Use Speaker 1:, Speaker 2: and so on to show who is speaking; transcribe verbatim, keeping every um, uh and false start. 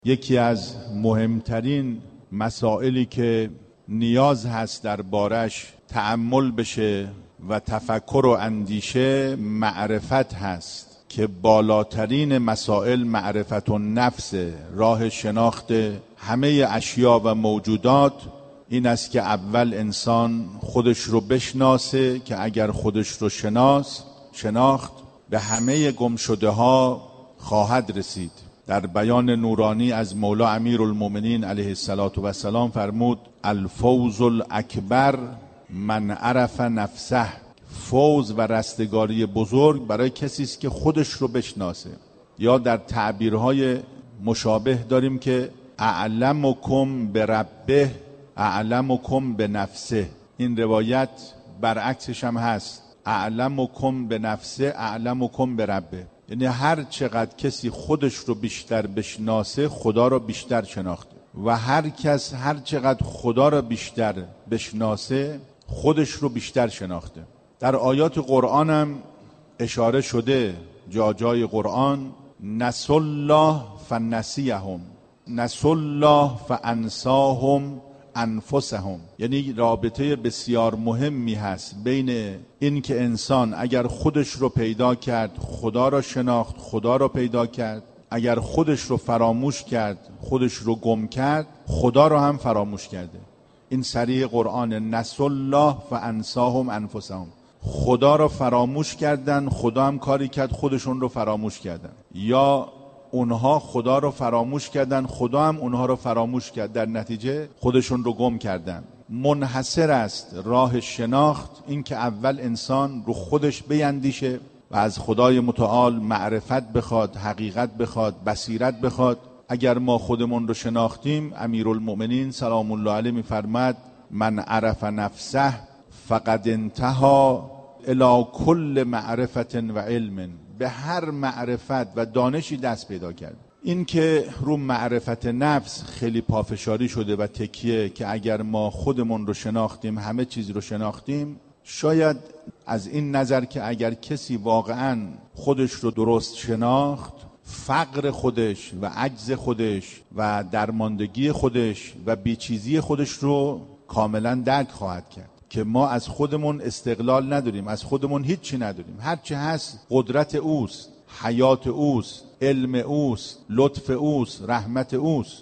Speaker 1: یکی از مهمترین مسائلی که نیاز هست در بارش تأمل بشه و تفکر و اندیشه معرفت هست که بالاترین مسائل معرفت و نفس، راه شناخت همه اشیا و موجودات این است که اول انسان خودش رو بشناسه که اگر خودش رو شناس شناخت به همه گمشده ها خواهد رسید. در بیان نورانی از مولا امیرالمومنین علیه السلام فرمود الفوز الاکبر من عرف نفسه. فوز و رستگاری بزرگ برای کسی است که خودش رو بشناسه. یا در تعبیرهای مشابه داریم که اعلمکم بربه اعلمکم بنفسه. این روایت برعکسش هم هست، اعلمکم بنفسه اعلمکم بربه. یعنی هر چقدر کسی خودش رو بیشتر بشناسه خدا رو بیشتر شناخته و هر کس هر چقدر خدا رو بیشتر بشناسه خودش رو بیشتر شناخته. در آیات قرآن هم اشاره شده، جا جای قرآن نسوا الله فنسیهم نسوا الله فانساهم انفسهم. یعنی رابطه بسیار مهمی هست بین این که انسان اگر خودش رو پیدا کرد خدا رو شناخت، خدا رو پیدا کرد، اگر خودش رو فراموش کرد خودش رو گم کرد خدا رو هم فراموش کرده. این صریح قرآن نسوا الله فانساهم انفسهم. خدا رو فراموش کردن، خدا هم کاری کرد خودشون رو فراموش کردن، یا اونها خدا رو فراموش کردن خدا هم اونها رو فراموش کرد، در نتیجه خودشون رو گم کردن. منحصر است راه شناخت این که اول انسان رو خودش بیندیشه و از خدای متعال معرفت بخواد، حقیقت بخواد، بصیرت بخواد. اگر ما خودمون رو شناختیم، امیرالمؤمنین سلام الله علیه می‌فرماد من عرف نفسه فقد انتهى الی کل معرفت و علم. به هر معرفت و دانشی دست پیدا کرد. این که رو معرفت نفس خیلی پافشاری شده و تکیه که اگر ما خودمون رو شناختیم همه چیز رو شناختیم، شاید از این نظر که اگر کسی واقعا خودش رو درست شناخت فقر خودش و عجز خودش و درماندگی خودش و بیچیزی خودش رو کاملا درک خواهد کرد که ما از خودمون استقلال نداریم، از خودمون هیچی نداریم. هرچی هست قدرت اوست، حیات اوست، علم اوست، لطف اوست، رحمت اوست.